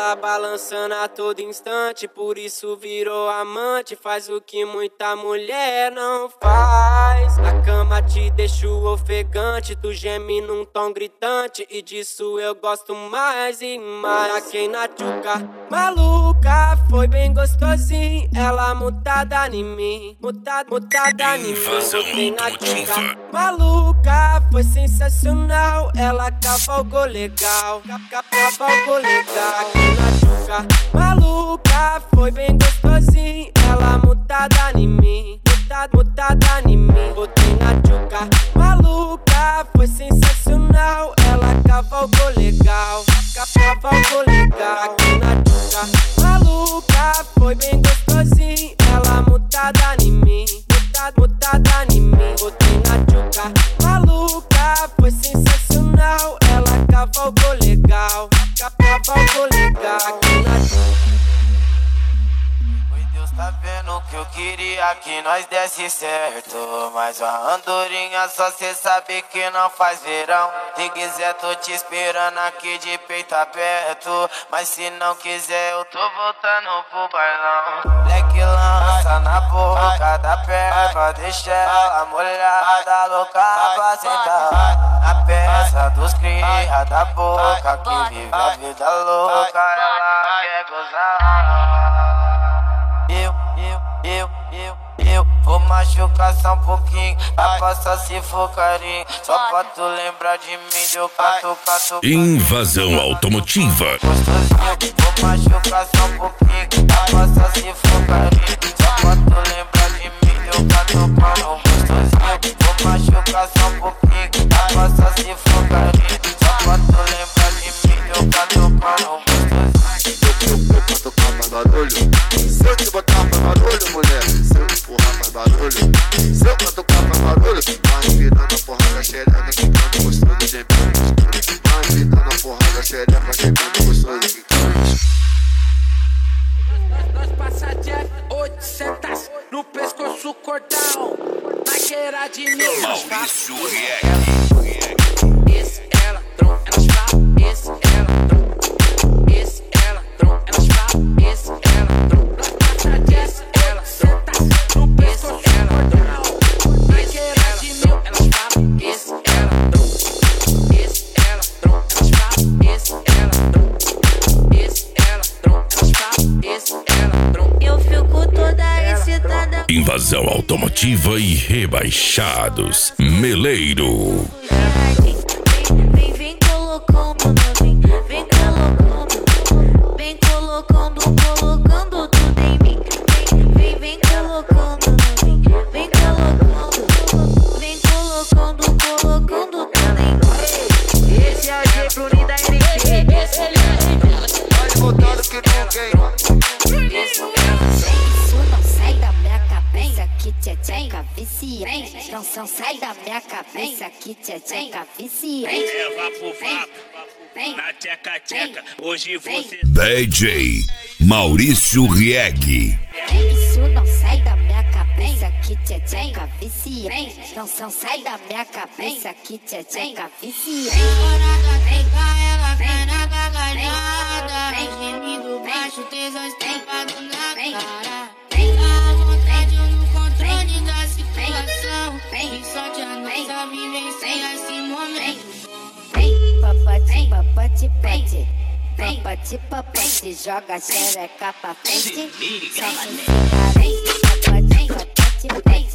ela balançando a todo instante, por isso virou amante. Faz o que muita mulher não faz. Na cama te deixo ofegante, tu geme num tom gritante, e disso eu gosto mais e mais. Taquei na tchuca, maluca, foi bem gostosinho. Ela mutada em mim, mutada em mim. Botei na tchuca, maluca, foi sensacional. Ela cavalgou legal, cavalgou legal. Taquei na tchuca, maluca, foi bem gostosinho. Ela mutada em mim, mutada em mim. Botei na tchuca, maluca, foi sensacional. Ela cavalgou legal, cavalgou legal. Aqui na tchuca, maluca, foi bem gostosinho. Ela mutada em mim, mutada em mim. Botei na tchuca, maluca, foi sensacional. Ela cavalgou legal, cavalgou legal. Aqui na tchuca. Tá vendo que eu queria que nós desse certo, mas a andorinha só cê sabe que não faz verão. Se quiser tô te esperando aqui de peito aberto, mas se não quiser eu tô voltando pro bailão. Leque lança na boca da perna, deixa ela molhada, louca pra sentar. Na peça dos cria da boca que vive a vida louca, ela quer gozar. Eu vou machucar só um pouquinho, pra passar se for carinho. Só pra tu lembrar de mim, deu cato. Invasão automotiva. Gostosinho, vou machucar só um pouquinho, pra passar se for carinho. Só pra tu lembrar de mim, deu cato. Gostosinho, vou machucar só um pouquinho, pra passar se for carinho. Só pra tu lembrar de mim, deu cato. Eu tocar mais barulho, se eu te botar mais barulho, mulher, se eu empurrar mais barulho, se eu tocar mais barulho, vai virando a porrada xereca, quicando gostoso de mim. Vai virando a porrada xereca, quicando gostoso de mim. Nós passa Jack 800 no pescoço cordão, na queira de mil. Maurício Riek. Esse ela tron, elas falam, esse ela tron. Esse ela tron, elas falam, esse ela tron. Nós passa Jack, ela senta no pescoço cordão, na queira de mil. Elas falam, esse ela tron. Esse ela tron, elas falam, esse ela tron. Esse ela tron, elas falam, esse ela tron. Eu fico toda excitada. Invasão automotiva e rebaixados. Meleiro. Vem colocando, vem colocando, vem colocando tudo em mim. Vem colocando, vem colocando tudo em mim. Esse é o G Bruni da NT. Vai botando que ninguém. Isso não sai da minha cabeça que tcheca viciante. Não sai da minha cabeça que tcheca viciante. Leva pro vapo, na tcheca, hoje você... DJ Maurício Riek. Isso não sai da minha cabeça que tcheca viciante. Não sai da minha cabeça que tcheca viciante. Vem cá, ela cai na gargalhada. Vem gemindo baixo, tesão estampado na cara. Vem cá, à vontade, eu no controle da situação. Vem sorte a nossa vivência esse momento. Vem, papote, pete. Vem, papote, joga a xereca pra frente. Vem, papote, pete.